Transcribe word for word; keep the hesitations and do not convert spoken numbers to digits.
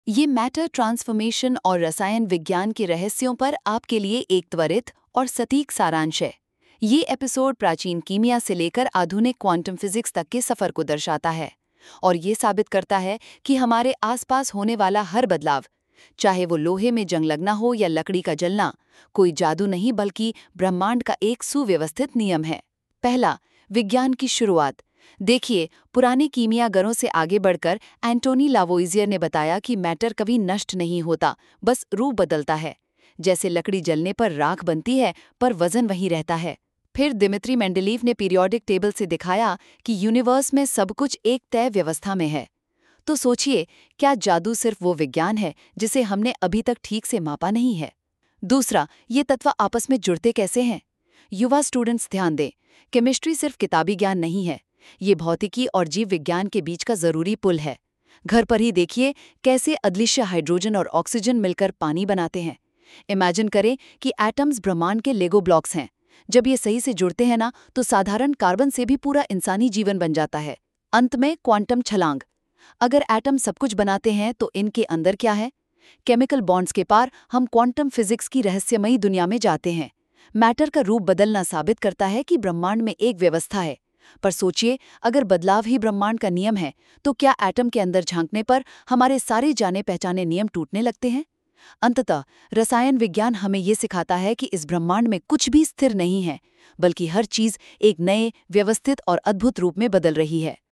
ये matter transformation और रसायन विज्ञान के रहस्यों पर आपके लिए एक त्वरित और सटीक सारांश है। ये एपिसोड प्राचीन कीमिया से लेकर आधुनिक क्वांटम फिजिक्स तक के सफर को दर्शाता है और ये साबित करता है कि हमारे आसपास होने वाला हर बदलाव, चाहे वो लोहे में जंग लगना हो या लकड़ी का जलना, कोई जादू नहीं बल्कि ब्रह्मांड का एक सुव्यवस्थित नियम है। पहला, विज्ञान की शुरुआत। देखिए, पुराने कीमियागरों से आगे बढ़कर एंटोनी लावोइजियर ने बताया कि मैटर कभी नष्ट नहीं होता, बस रूप बदलता है। जैसे लकड़ी जलने पर राख बनती है, पर वजन वही रहता है। फिर दिमित्री मेंडेलीव ने पीरियोडिक टेबल से दिखाया कि यूनिवर्स में सब कुछ एक तय व्यवस्था में है। तो सोचिए, क्या जादू सिर्फ वो विज्ञान है जिसे हमने अभी तक ठीक से मापा नहीं है? दूसरा, ये तत्व आपस में जुड़ते कैसे हैं? युवा स्टूडेंट्स ध्यान दें, केमिस्ट्री सिर्फ किताबी ज्ञान नहीं है, ये भौतिकी और जीव विज्ञान के बीच का जरूरी पुल है। घर पर ही देखिए कैसे अदृश्य हाइड्रोजन और ऑक्सीजन मिलकर पानी बनाते हैं। इमेजिन करें कि एटम्स ब्रह्मांड के लेगो ब्लॉक्स हैं। जब ये सही से जुड़ते हैं ना, तो साधारण कार्बन से भी पूरा इंसानी जीवन बन जाता है। अंत में क्वांटम छलांग। अगर एटम सब कुछ बनाते हैं तो इनके अंदर क्या है? केमिकल बॉन्ड्स के पार हम क्वांटम फिजिक्स की रहस्यमयी दुनिया में जाते हैं। मैटर का रूप बदलना साबित करता है कि ब्रह्मांड में एक व्यवस्था है। पर सोचिए, अगर बदलाव ही ब्रह्मांड का नियम है, तो क्या एटम के अंदर झांकने पर हमारे सारे जाने पहचाने नियम टूटने लगते हैं? अंततः रसायन विज्ञान हमें ये सिखाता है कि इस ब्रह्मांड में कुछ भी स्थिर नहीं है, बल्कि हर चीज एक नए, व्यवस्थित और अद्भुत रूप में बदल रही है।